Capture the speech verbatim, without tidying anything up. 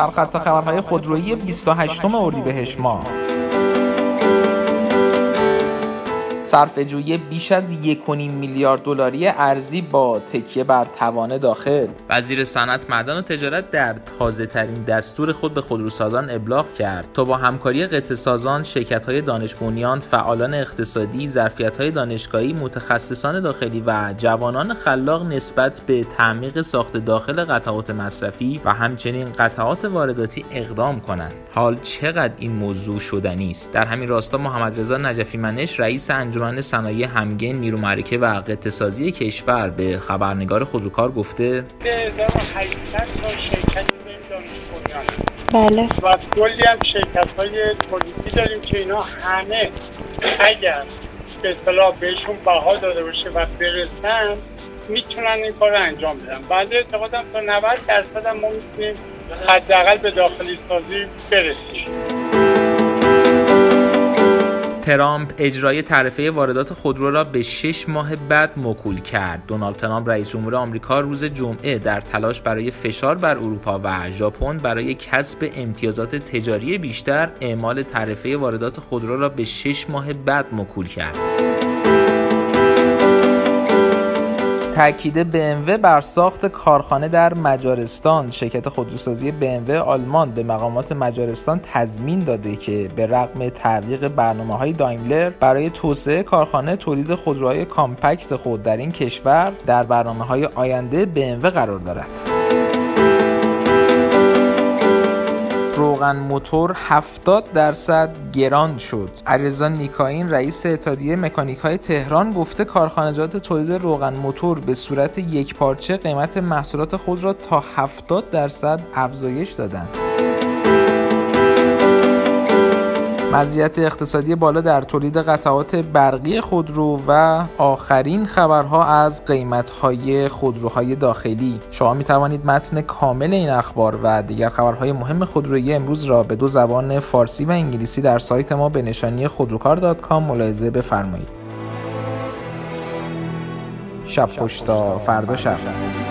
سرخط خبرهای خودرویی بیست و هشتم اردیبهشت ماه. صرفه‌جویی بیش از یک و نیم میلیارد دلاری ارزی با تکیه بر توان داخل. وزیر صنعت، معدن و تجارت در تازه‌ترین دستور خود به خودروسازان ابلاغ کرد تا با همکاری قطعه‌سازان، شرکت‌های دانش بنیان، فعالان اقتصادی، ظرفیت‌های دانشگاهی، متخصصان داخلی و جوانان خلاق نسبت به تعمیق ساخت داخل قطعات مصرفی و همچنین قطعات وارداتی اقدام کنند. حال چقدر این موضوع شدنی است؟ در همین راستا محمدرضا نجفی منش، رئیس انجمن صنایع همگین نیرو معرکه و قطعه‌سازی کشور، به خبرنگار خودروکار گفته هزار و هشتصد تا شرکت داریم بله و کلی هم شرکت‌های تولیدی داریم که اینا همه اگر به اصطلاح بهشون بها داده باشه و برسن میتونن این کار رو انجام بدن. بنده اعتقادم تا نود درصد هم ما میتونیم حداقل به داخلی سازی برسیم. ترامپ اجرای تعرفه واردات خودرو را به شش ماه بعد موکول کرد. دونالد ترامپ رئیس جمهور آمریکا روز جمعه در تلاش برای فشار بر اروپا و ژاپن برای کسب امتیازات تجاری بیشتر، اعمال تعرفه واردات خودرو را به شش ماه بعد موکول کرد. تأکید بی ام و بر ساخت کارخانه در مجارستان. شرکت خودروسازی بی ام و آلمان به مقامات مجارستان تضمین داده که به رغم تعویق برنامه‌های دایملر برای توسعه کارخانه تولید خودروهای کامپکت خود در این کشور در برنامه‌های آینده بی ام و قرار دارد. روغن موتور هفتاد درصد گران شد. علیرضا نیکاین، رئیس اتحادیه مکانیک‌های تهران، گفته کارخانجات تولید روغن موتور به صورت یک پارچه قیمت محصولات خود را تا هفتاد درصد افزایش دادند. مزیت اقتصادی بالا در تولید قطعات برقی خودرو و آخرین خبرها از قیمت‌های خودروهای داخلی. شما می‌توانید متن کامل این اخبار و دیگر خبرهای مهم خودرویی امروز را به دو زبان فارسی و انگلیسی در سایت ما به نشانی خودروکار دات کام ملاحظه بفرمایید. شب خوش تا فردا شب.